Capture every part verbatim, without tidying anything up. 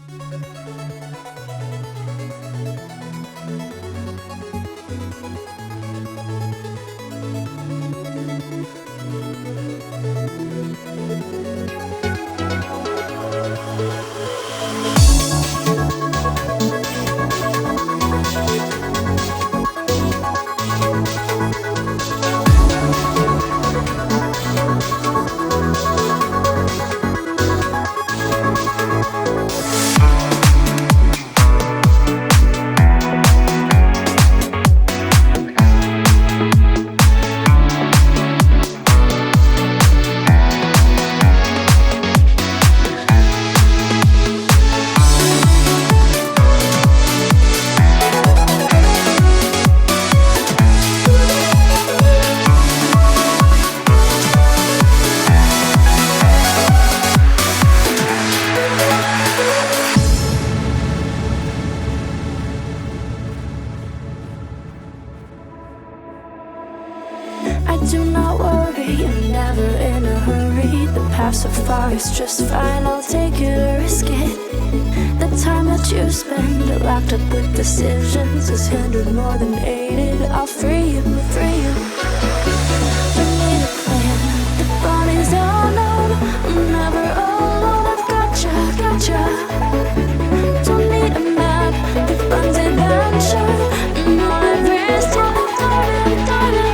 Do not worry, I'm never in a hurry. The path so far is just fine, I'll take it or risk it. The time that you spend locked up with decisions has hindered more than aided. I'll free you, free you. Don't need a plan, the body's unknown. I'm never alone, I've gotcha, gotcha. Don't need a map, the fun's adventure. And all I've risked, yeah, darling, darling.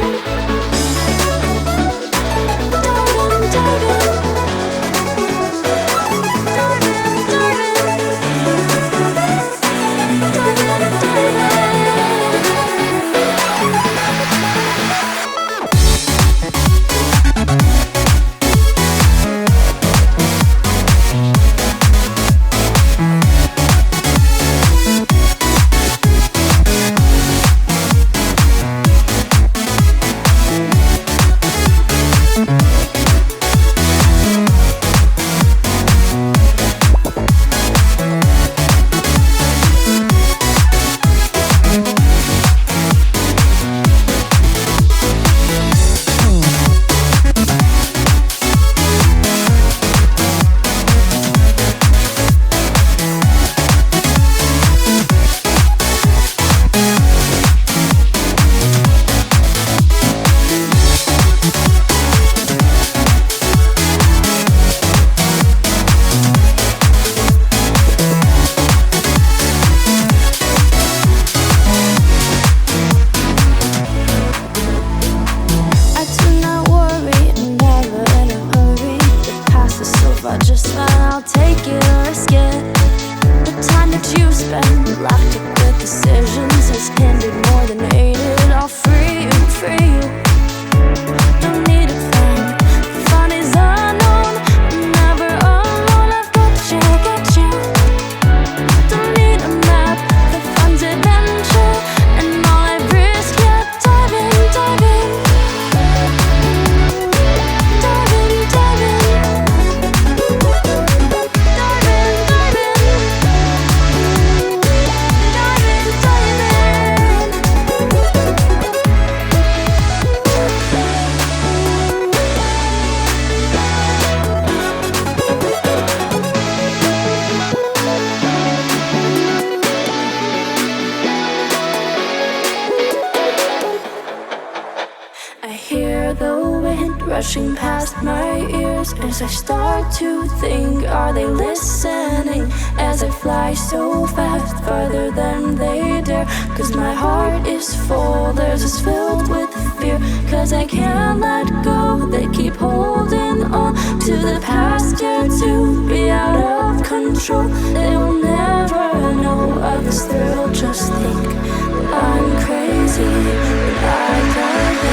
Rushing past my ears as I start to think, are they listening? As I fly so fast, farther than they dare. Cause my heart is full, theirs is filled with fear. Cause I can't let go, they keep holding on to the past, yet to be out of control. They will never know of this thrill, just think that I'm crazy, but I got it.